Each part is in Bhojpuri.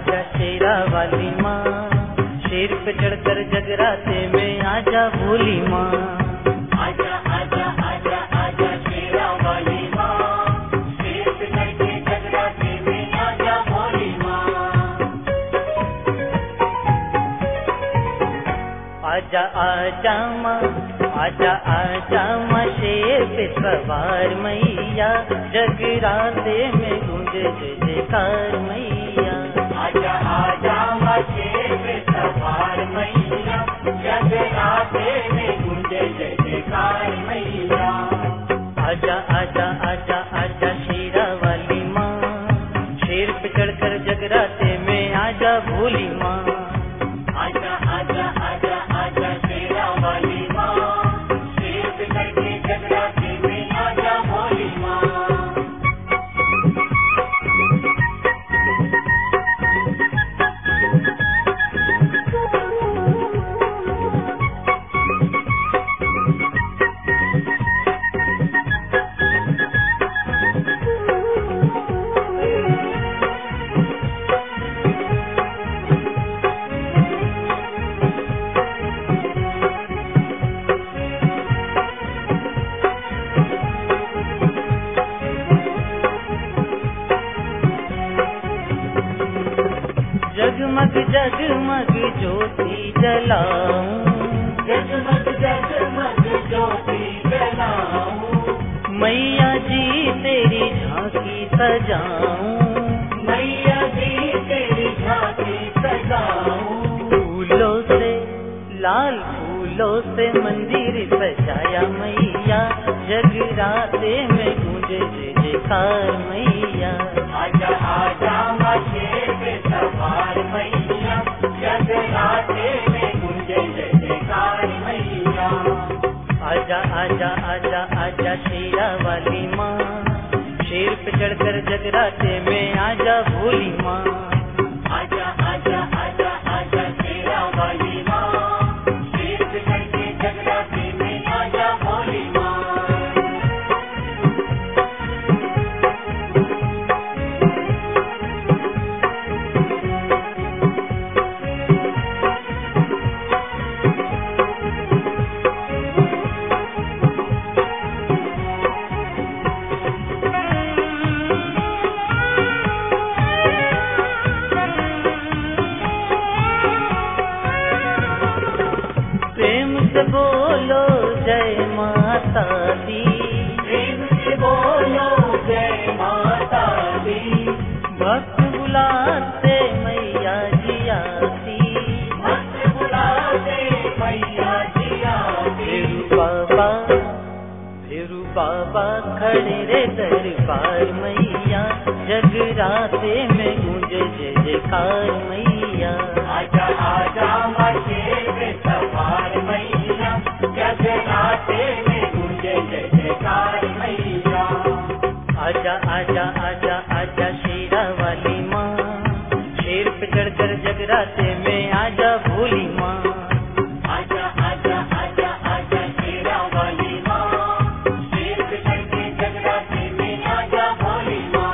आजा शेरा वाली माँ, शेर पे चढ़कर जगराते में आजा भोली माँ। आजा आजा आजा आजा शेरा वाली माँ, शेर पे चढ़के जगराते में आजा भोली माँ। आजा आजा माँ, आजा आजा माँ, शेर पे सवार मैया, जगराते में गूंजे जय जयकार मैया। आजा आजा माँ, शेर पे सवार मैया, जगराते में गूंजे जय जयकार मैया। आजा आजा आजा आजा शेरा वाली माँ, शेर पे चढ़कर जगराते में आजा भोली माँ। आजा आजा आजा आजा शेरा वाली माँ, शेर पे चढ़के जगराते में आजा भोली माँ। जगमग जगमग ज्योति जलाऊं, जगमग जगमग ज्योति जलाऊं, मैया जी तेरी झांकी सजाऊं, मैया जी तेरी झांकी सजाऊं। फूलों से, लाल फूलों से मंदिर सजाया मैया, जगराते में गूंजे जय जयकार मैया। आजा आजा माँ, शेर पे सवार मैया, जगराते में गूंजे जय जयकार मैया। आजा आजा आजा आजा शेरा वाली माँ, शेर पे चढ़कर जगराते में आजा भोली माँ। आजा आजा आजा आजा शेरा वाली माँ, शेर पे चढ़के जगराते में आजा भोली माँ। प्रेम से बोलो जय माता दी, प्रेम से बोलो जय माता दी, भक्त बुलाते मैया जी आती, भक्त बुलाते मैया जी आती। फिरू बाबा खड़े रे दरबार मैया, जगराते में गूंजे जय जयकार मैया। आजा आजा माँ, शेर पे सवार मैया, जगराते में गूंजे जय जयकार मैया। आजा आजा आजा आजा शेरा वाली माँ, शेर पे चढ़कर जगराते में आजा भोली माँ। आजा आजा आजा आजा शेरा वाली माँ, शेर पे चढ़के जगराते में आजा भोली माँ।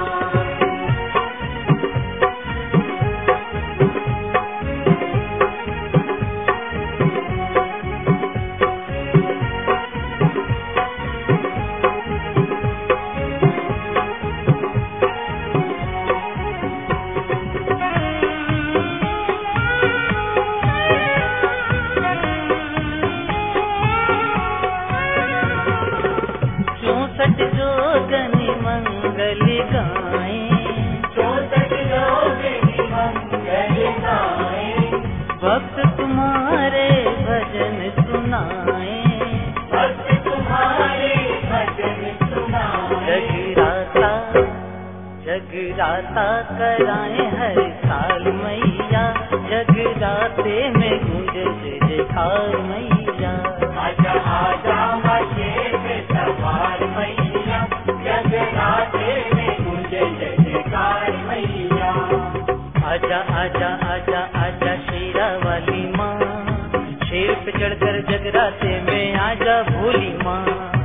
चौसठ जोगन मंगल गाएं, 64 जोगनी मंगल गाएं, भक्त तुम्हारे भजन सुनाएं, भक्त तुम्हारे भजन सुनाएं। जगराता जगराता कराएं हर साल मैया, जगराते में गूंजे जय जयकार मैया। आजा आजा माँ, शेर पे सवार मैया, जगराते में गूंजे जय जयकार मैया। आजा आजा आजा आजा शेरा वाली माँ, शेर पे चढ़कर जगराते में आजा भोली माँ।